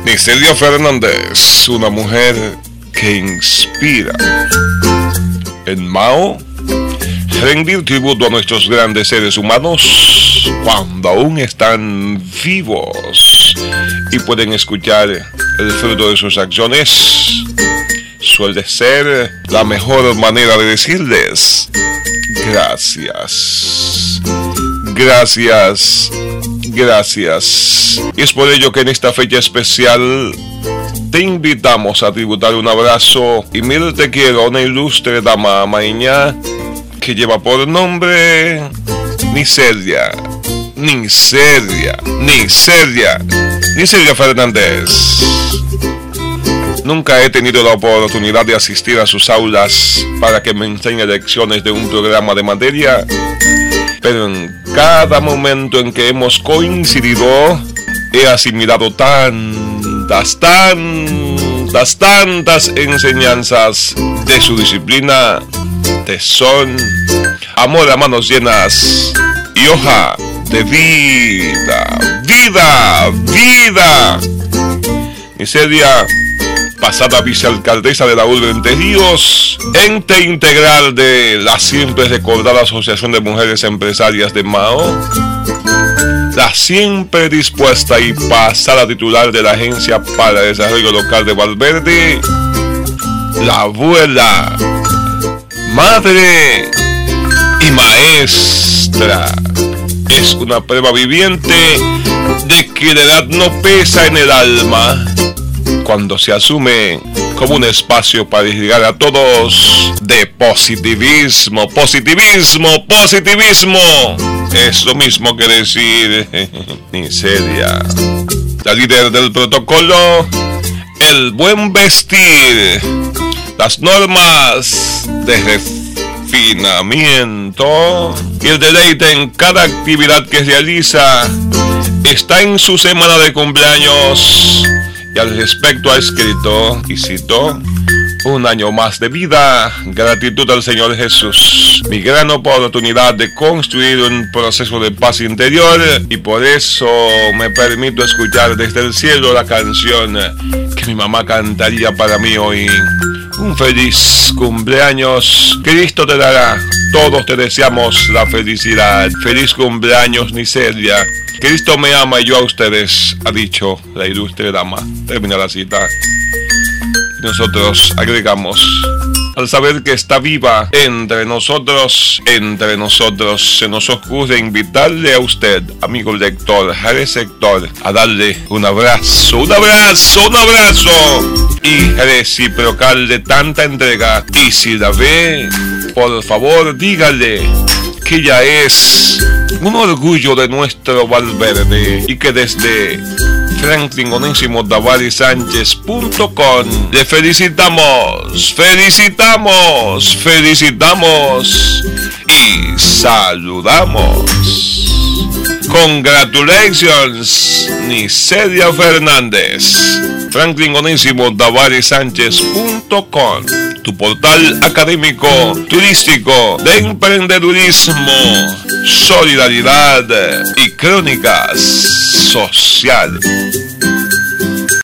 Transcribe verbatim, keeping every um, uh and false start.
Nicedia Fernández, una mujer que inspira. En Mao, rendir tributo a nuestros grandes seres humanos cuando aún están vivos y pueden escuchar el fruto de sus acciones, suele ser la mejor manera de decirles gracias, gracias, gracias. Y es por ello que en esta fecha especial te invitamos a tributar un abrazo y mil te quiero a una ilustre dama maeña que lleva por nombre Nicedia, Nicedia, Nicedia, Nicedia Fernández. Nunca he tenido la oportunidad de asistir a sus aulas para que me enseñe lecciones de un programa de materia, pero en cada momento en que hemos coincidido he asimilado tantas, tantas, tantas enseñanzas de su disciplina, tesón, amor a manos llenas y hoja de vida, vida, vida. Nicedia, pasada vicealcaldesa de la urbe de Entre Ríos, ente integral de la siempre recordada Asociación de Mujeres Empresarias de Mao, la siempre dispuesta y pasada titular de la Agencia para el Desarrollo Local de Valverde, la abuela, madre y maestra. Es una prueba viviente de que la edad no pesa en el alma cuando se asume como un espacio para irrigar a todos de positivismo, positivismo, positivismo. Es lo mismo que decir Nicedia, la líder del protocolo, el buen vestir, las normas de refinamiento y el deleite en cada actividad que realiza. Está en su semana de cumpleaños y al respecto ha escrito, y cito: un año más de vida, gratitud al Señor Jesús, mi gran oportunidad de construir un proceso de paz interior, y por eso me permito escuchar desde el cielo la canción que mi mamá cantaría para mí hoy. Un feliz cumpleaños, Cristo te dará, todos te deseamos la felicidad. Feliz cumpleaños, Nicedia. Cristo me ama y yo a ustedes, ha dicho la ilustre dama. Termina la cita. Nosotros agregamos: al saber que está viva entre nosotros, entre nosotros, se nos ocurre invitarle a usted, amigo lector, receptor, a darle un abrazo, un abrazo, un abrazo y reciprocarle tanta entrega. Y si la ve, por favor, dígale que ella es un orgullo de nuestro Valverde y que desde Franklin Onésimo Tavares Sánchez punto com le felicitamos, felicitamos, felicitamos y saludamos. Congratulations, Nicedia Fernández. Franklin Onésimo Tavares Sánchez punto com, tu portal académico, turístico, de emprendedurismo, solidaridad y crónicas sociales.